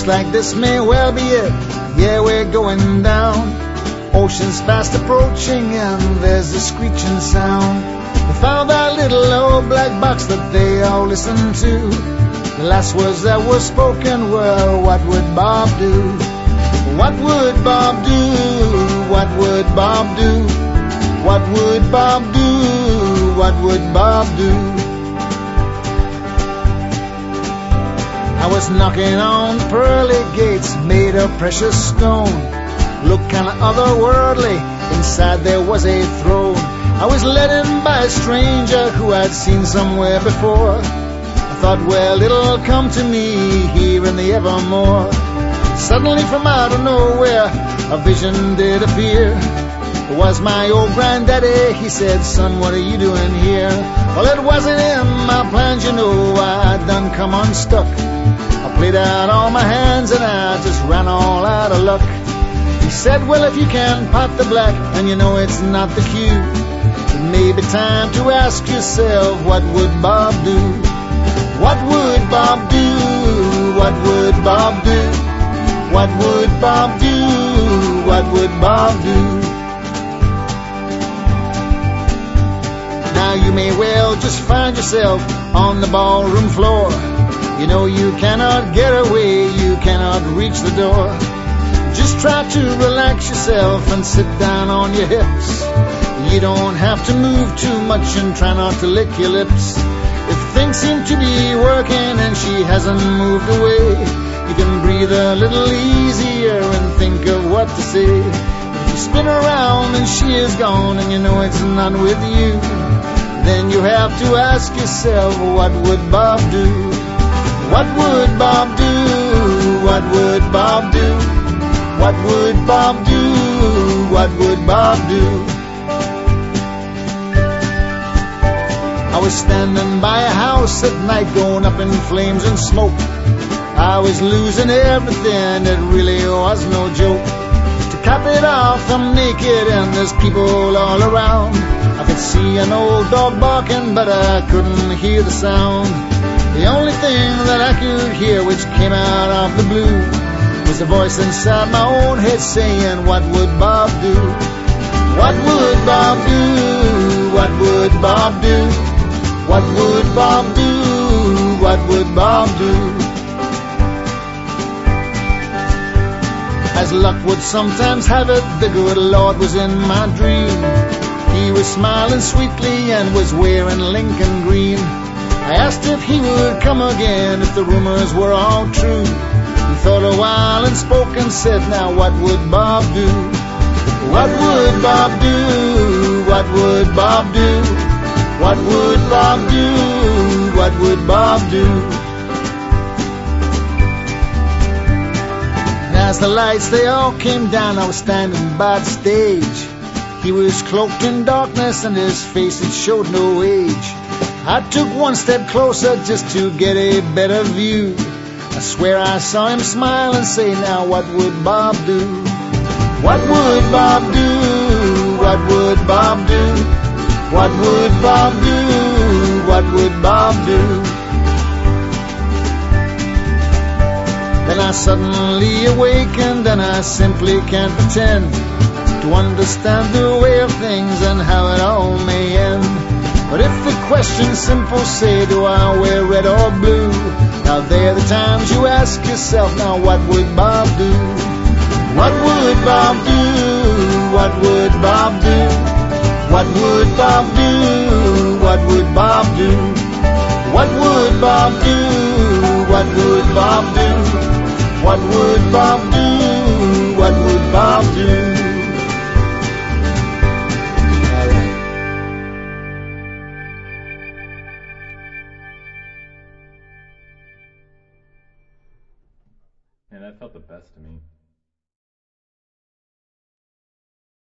like this may well be it. Yeah, we're going down. Ocean's fast approaching and there's a screeching sound. They found that little old black box that they all listened to. The last words that were spoken were, what would Bob do? What would Bob do? What would Bob do? What would Bob do? What would Bob do? I was knocking on pearly gates made of precious stone. Looked kinda otherworldly, inside there was a throne. I was led in by a stranger who I'd seen somewhere before. I thought, well, it'll come to me here in the evermore. Suddenly from out of nowhere, a vision did appear. It was my old granddaddy. He said, son, what are you doing here? Well, it wasn't in my plans, you know, I done come unstuck. I played out all my hands and I just ran all out of luck. He said, well, if you can pot the black and you know it's not the cue, it may be time to ask yourself, what would Bob do? What would Bob do? What would Bob do? What would Bob do? What would Bob do? Now you may well just find yourself on the ballroom floor. You know you cannot get away, you cannot reach the door. Just try to relax yourself and sit down on your hips. You don't have to move too much and try not to lick your lips. If things seem to be working and she hasn't moved away, you can breathe a little easier and think of what to say. If you spin around and she is gone and you know it's not with you, then you have to ask yourself, what would Bob do? What would Bob do? What would Bob do? What would Bob do? What would Bob do? I was standing by a house at night going up in flames and smoke. I was losing everything, it really was no joke. To cap it off, I'm naked and there's people all around. I could see an old dog barking, but I couldn't hear the sound. The only thing that I could hear, which came out of the blue, was a voice inside my own head saying, what would Bob do? What would Bob do? What would Bob do? What would Bob do? What would Bob do? As luck would sometimes have it, the good Lord was in my dream. He was smiling sweetly and was wearing Lincoln green. I asked if he would come again, if the rumors were all true. He thought a while and spoke and said, now what would Bob do? What would Bob do? What would Bob do? What would Bob do? What would Bob do? And as the lights they all came down, I was standing by the stage. He was cloaked in darkness and his face it showed no age. I took one step closer just to get a better view. I swear I saw him smile and say, now what would Bob do? What would Bob do? What would Bob do? What would Bob do? What would Bob do? Then I suddenly awakened and I simply can't pretend to understand the way of things and how it all may end. But if the question's simple, say, do I wear red or blue? Now they're the times you ask yourself, now what would Bob do? What would Bob do? What would Bob do? What would Bob do? What would Bob do? What would Bob do? What would Bob do? What would Bob do? What would Bob do? And that felt the best to me.